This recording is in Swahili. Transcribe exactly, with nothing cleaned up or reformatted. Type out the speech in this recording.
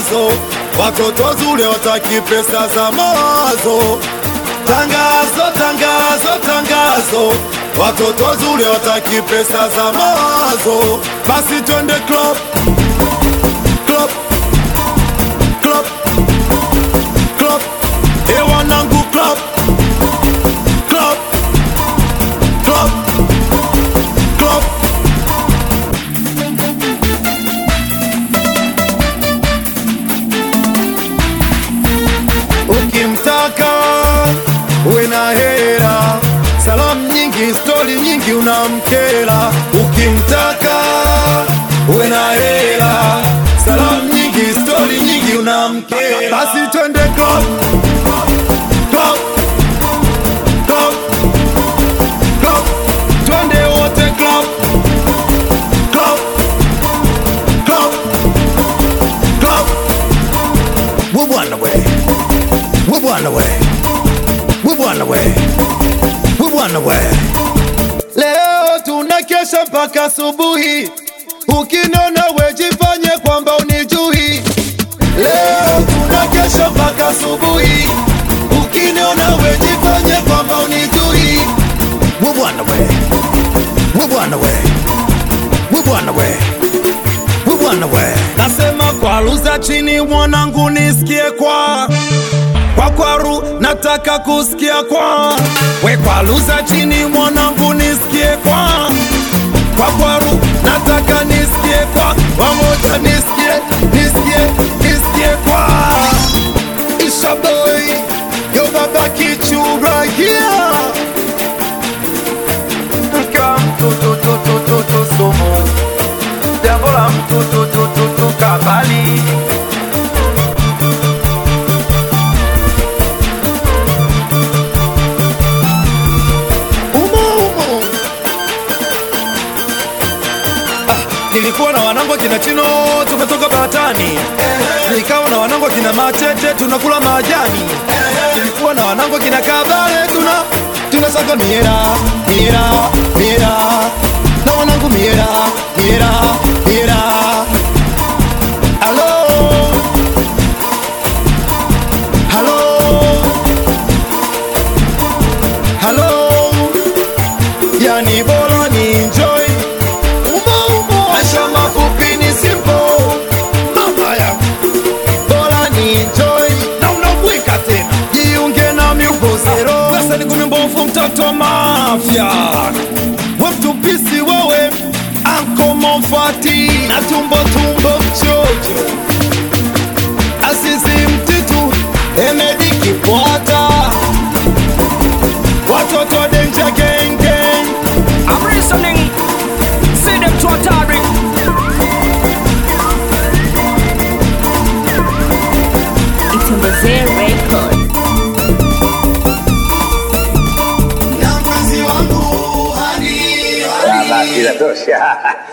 tangazo, watoto zule wataki pesa za mawazo. Tangazo, tangazo, tangazo, watoto zule wataki pesa za mawazo. Basi twende club, club, club, club, e wanangu club, club, club, club. Ukimtaka uwe na hela, salamu nyingi, story nyingi unamkela. Ukimtaka uwe na hela, salamu nyingi, story nyingi unamkela. Basi twende club, club, club, club, twende wote club, club, club, club. We wanna way, we wanna way, we wanna way, we wanna way. Leo tunakesha mpaka asubuhi, ukinona wejifanye kwamba unijui. Leo tunakesha mpaka asubuhi, ukinona wejifanye kwamba unijui. We wanna way, we wanna way, we wanna way, we wanna way. Nasema kwa luza chini mwanangu nisikie kwa kwa kwaru nataka kusikia kwa. We kwa luza chini mwanangu nisikie kwa kwa kwaru nataka nisikie kwa. Wamoja nisikie, nisikie, nisikie kwa. Isha boy, yo baba kichura here. Mka mtoto toto toto somo, Debola mtoto toto toto kabali. Nilikuwa na wanangu kina Chino tumetoka batani, nikawa na wanangu kina Machete tunakula majani, nilikuwa na wanangu kina Kabale tuna tunasaka miera miera miera, na wanangu miera miera miera. Hello, hello, hello, yani bora ni enjoy. Maisha mafupi ni simple, mama ya bora ni enjoy. Na unabweka tena, jiunge na miubozero. Pesa ni gumi mbofu mtoto mafia, weptu pisi wewe anko monfati. Na tumbo tumbo mchojo, Asisi mtitu Emedi Kipwata, watoto denja gang gang. I'm listening, see them to Atari. It's in the Z record. Na mpenzi wangu hadi hadi Inatosha.